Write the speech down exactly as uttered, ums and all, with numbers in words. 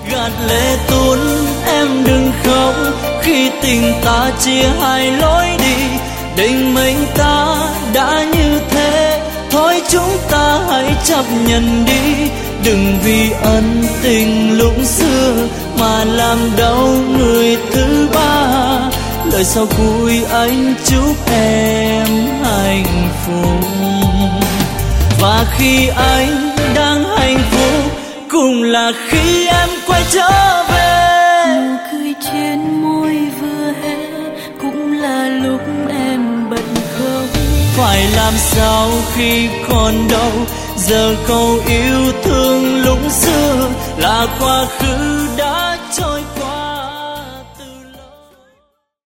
Gạt lệ tuôn em đừng khóc, khi tình ta chia hai lối đi. Định mệnh ta đã như thế, thôi chúng ta hãy chấp nhận đi. Đừng vì ân tình lúc xưa mà làm đau người thứ ba. Lời sau cuối anh chúc em hạnh phúc. Và khi anh đang hạnh phúc cũng là khi em quay trở về. Nụ cười trên môi vừa hé cũng là lúc em bật khóc. Phải làm sao khi còn đâu, giờ câu yêu thương lúc xưa là quá khứ đã trôi qua.